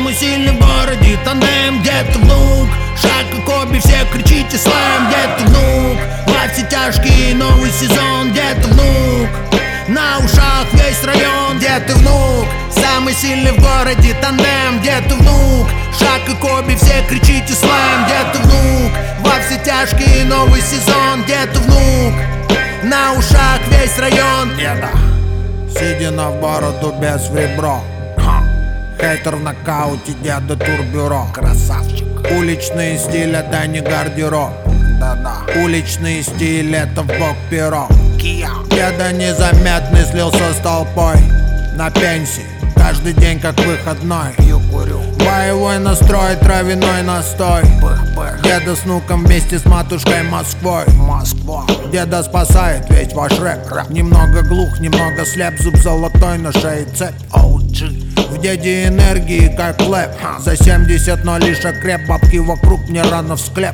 Самый сильный в городе тандем, где ты внук? Шаг и Коби, все кричите слэм, где ты внук? Во все тяжкие, новый сезон, где ты внук? На ушах весь район, где ты внук? Самый сильный в городе тандем, где ты внук? Шаг и Коби, все кричите слэм, где ты внук? Во все тяжкие, новый сезон, где ты внук? На ушах весь район. Деда, седина в бороду без в ребро. Хейтер в нокауте, деда турбюро. Красавчик. Уличный стиль, это не гардероб. Да-да. Уличный стиль, это в бок перо. Кия. Деда незаметный слился с толпой. На пенсии, каждый день как выходной. Курю. Боевой настрой, травяной настой. Деда с внуком вместе с матушкой Москвой. Москва. Деда спасает весь ваш рэп. Немного глух, немного слеп, зуб золотой на шее цепь. OG. В деде энергии как лэп. За 70, но лишь окреп. Бабки вокруг, мне рано в склеп.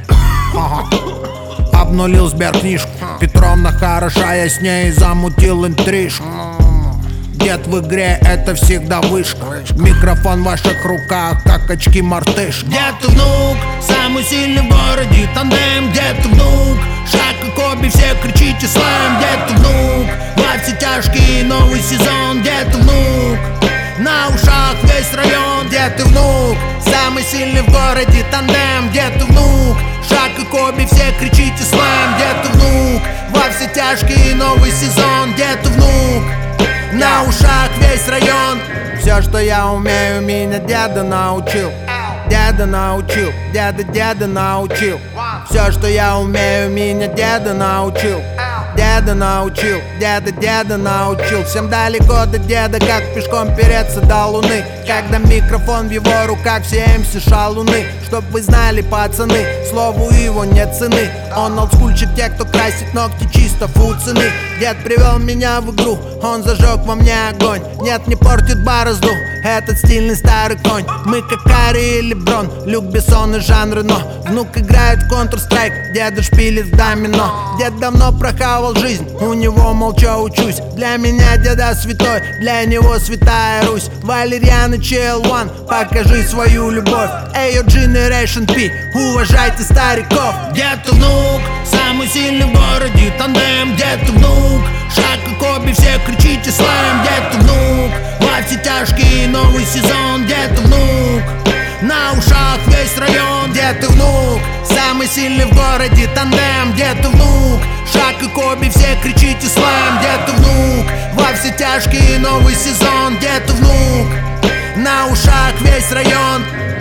Обнулил сберкнижку. Петровна хороша, я с ней замутил интрижку. Дед в игре, это всегда вышка. Микрофон в ваших руках, как очки мартыш. Где ты внук? Самый сильный в городе тандем, где ты внук? Шаг и Коби, все кричите слэм, где ты внук? Во все тяжкие, новый сезон, где ты внук? На ушах весь район, где ты внук? Самый сильный в городе тандем, где ты внук? Шаг и Коби, все кричите слэм, где ты внук? Во все тяжкие, новый сезон, где ты внук? На ушах весь район. Все, что я умею, меня деда научил. Деда научил, деда научил. Все, что я умею, меня деда научил. Деда научил, деда научил. Всем далеко до деда, как пешком переться до луны. Когда микрофон в его руках, все МС шалуны. Чтоб вы знали, пацаны, слову его нет цены. Он олдскульчик, те, кто красит ногти чисто фу цены. Дед привел меня в игру, он зажег во мне огонь. Нет, не портит борозду этот стильный старый конь. Мы как Карри или Брон, Люк Бессон и Жан Рено. Внук играет в Counter-Strike, деда шпилит в домино. Дед давно прохавал жизнь, у него молча учусь. Для меня деда святой, для него святая Русь. Валерьян и CL1, покажи свою любовь. Эйо Generation P, уважайте стариков. Где ты внук? Самый сильный в городе тандем, где ты внук? Шаг и Коби, все кричите слэм, где ты внук? Во все тяжкие, новый сезон, где ты внук? На ушах весь район, где ты внук? Самый сильный в городе тандем, где ты внук? Шаг и Коби, все кричите слэм, где ты внук? Во все тяжкие, новый сезон, где ты внук? На ушах весь район.